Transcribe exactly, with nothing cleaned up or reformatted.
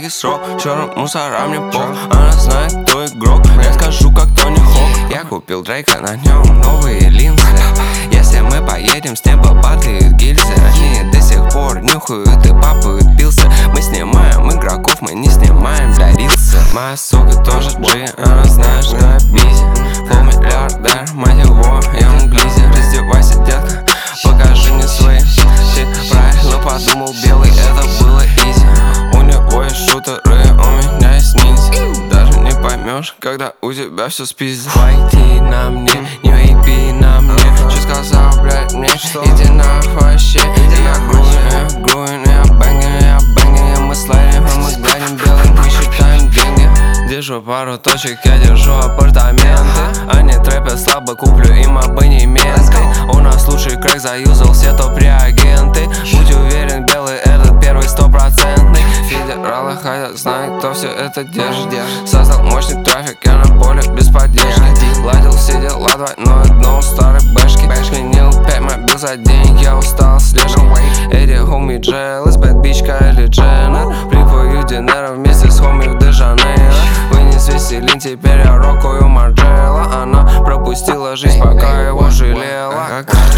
бумаги срок, черным мусора мне пох. Она знает, кто игрок, я скажу, как Тони Хок. Я купил Дрейка, на нем новые линзы. Если мы поедем, с неба падают гильзы. Они до сих пор нюхают и папают пилсы. Мы снимаем игроков, мы не снимаем для рилса. Моя сука тоже G, она знает, что я бизи. Флоу миллиардер, мать его, я он глизи. Раздевайся, детка, покажи мне свои. Ты правильно подумал, белый, это было изи. У него есть шутеры, у меня есть ниндзя. Даже не поймешь, когда у тебя все спиздит. Пойти на мне, не вейпи на мне. Что сказал, блядь, мне? Иди нахуй вообще. Я груин, я груин, я бэнгин, я бэнгин. Мы слайдим, мы гладим белым, мы считаем деньги. Держу пару точек, я держу апартаменты. Они трэпят слабо, куплю им абонементы. У нас лучший крэк заюзал все топ-реагенты. Будь уверен, белый этот первый стопроцентный. Федералы хотят знать, кто все это держит. Создал мощный трафик, я на поле без поддержки. Ладил все дела двойное дно у старой бэшки. Сменил пять мобил за день, я устал слежки. Эдди, хоми, Джейлс, бэд бич, Кайли Дженнер. Припою Динера вместе с хоми в Де-Жанейро. Вынес веселин, теперь я рокаю Марджелла. Она пропустила жизнь, пока его жалела.